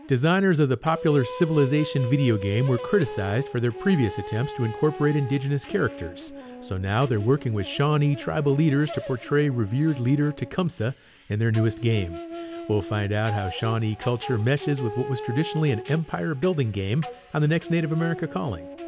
Designers of the popular Civilization video game were criticized for their previous attempts to incorporate indigenous characters, so now they're working with Shawnee tribal leaders to portray revered leader Tecumseh in their newest game. We'll find out how Shawnee culture meshes with what was traditionally an empire-building game on the next Native America Calling.